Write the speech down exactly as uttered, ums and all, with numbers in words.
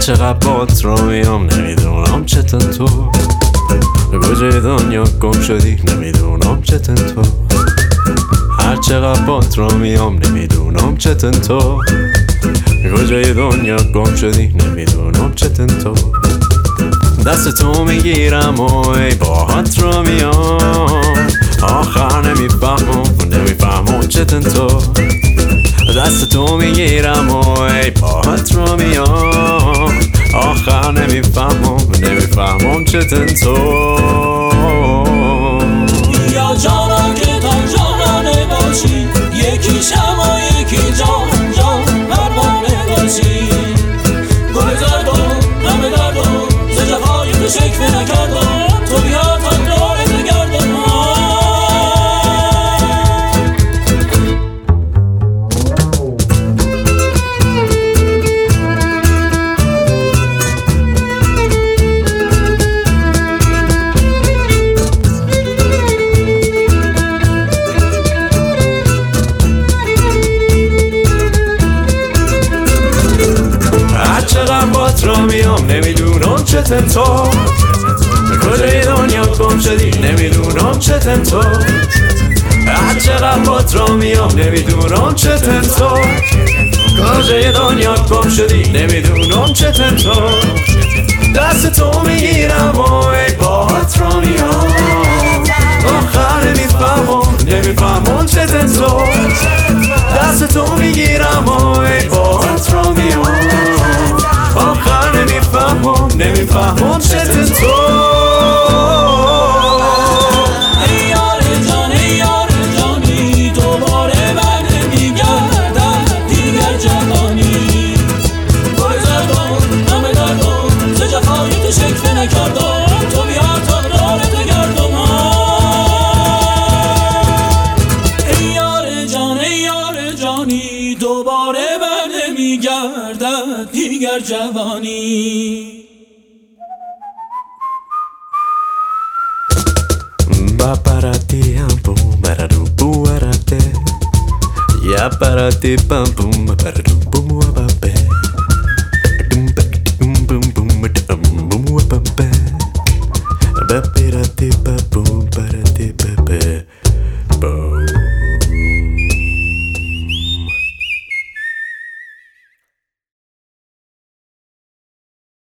چقدر بات رو میام نمیدونم چتن تو کجای دنیا گم شدی نمیدونم چتن تو هر چقدر بات رو میام نمیدونم چتن تو کجای دنیا گم شدی نمیدونم چتن تو دست تو میگیرم و ای باهات رو میام آخر نمیفهمم نمیفهمم چتن تو دست تو میگیرم و ای باهات رو میام آخر نمیفهمم نمیفهمم چتن تو یا جانا که تا جانانه باشی یکی شما یکی جان جان پروانه باشی گل زردم همه دردم ز جفای تو شکوه نکردم تو بیا تا داره بگردم چقدر بات رو میام نمیدونم چتن تو کجای دنیا گم شدی نمیدونم چتن تو هر چقدر بات رو میام نمیدونم چتن تو کجای دنیا گم شدی نمیدونم چتن تو دست تو میگیرم و ای باهات رو میام آخر نمیفهمم نمیفهمم چتن تو دست تو میگیرم و ای باهات رو میام آخر نمیفهمم نمیفهمم چتن تو ای یار جان ای یار جانی دوباره بر نمیگردد دیگر جوانی گل زردم همه دردم ز جفای تو شکوه نکردم تو بیا تا دارت بگردم ای یار جان ای یار جانی دوباره بر نمیگردد دیگر جوانی ba para ti am pum para du bu arate ya para ti pam pum para du bu